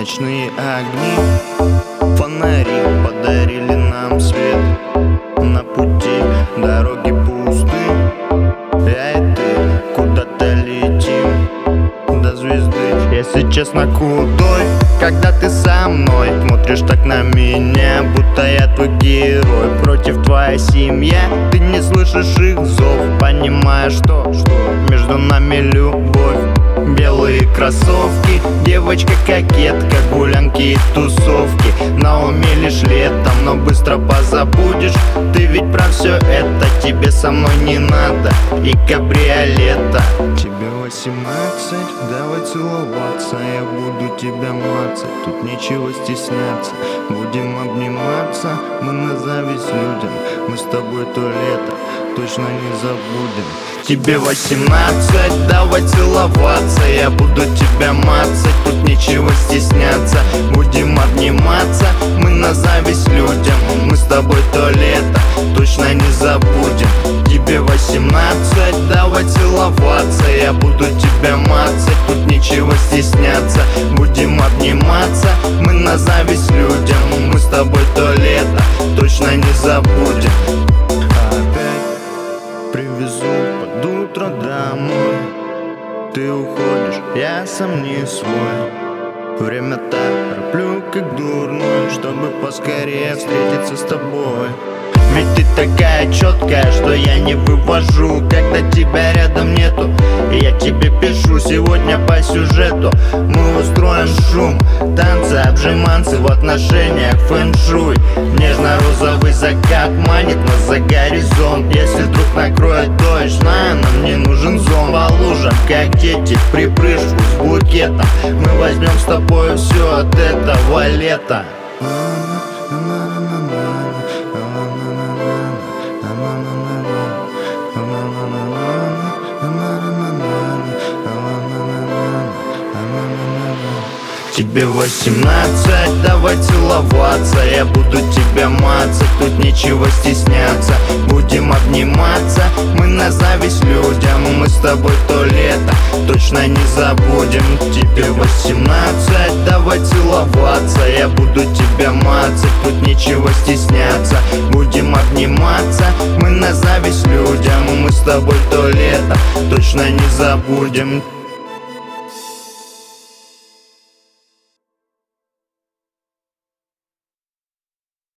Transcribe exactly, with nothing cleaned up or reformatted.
ночные огни, фонари подарили нам свет. На пути дороги пусты, я и ты куда-то летим до звезды. Если честно, худой, когда ты со мной смотришь так на меня, будто я твой герой. Против твоя семья, ты не слышишь их зов, понимаешь, что, что между нами любовь. Белые кроссовки, девочка-кокетка, гулянки и тусовки. На уме лишь летом, но быстро позабудешь. Ты ведь про все это, тебе со мной не надо и кабриолета. Тебе восемнадцать, давай целоваться, я буду тебя мацать, тут нечего стесняться. Будем обниматься, мы на зависть людям, мы с тобой то лето точно не забудем. Тебе восемнадцать, давай целоваться, я буду тебя мацать, тут нечего стесняться. Будем обниматься, мы на зависть людям, мы с тобой то лето точно не забудем. Тебе восемнадцать, давай целоваться, я буду тебя мацать, тут нечего стесняться. Будем обниматься, мы на зависть людям, мы с тобой то лето точно не забудем. Привезу под утро домой, ты уходишь, я сам не свой. Время так проплю, как дурной, чтобы поскорее встретиться с тобой. Ведь ты такая четкая, что я не вывожу, когда тебя рядом нету. И я тебе пишу сегодня по сюжету. Мы устроим шум, танцы, обжиманцы в отношениях, фэн-шуй. Нежно-розовый закат манит нас за горизонт. Если вдруг накроет дождь, знаю, нам не нужен зон. По лужам, как дети, в припрыжку с букетом. Мы возьмем с тобой все от этого лета. Тебе восемнадцать, давай целоваться, я буду тебя мацать, тут нечего стесняться. Будем обниматься, мы на зависть людям, мы с тобой то лето точно не забудем. Тебе восемнадцать, давай целоваться, я буду тебя мацать, тут нечего стесняться. Будем обниматься, мы на зависть людям, мы с тобой то лето точно не забудем.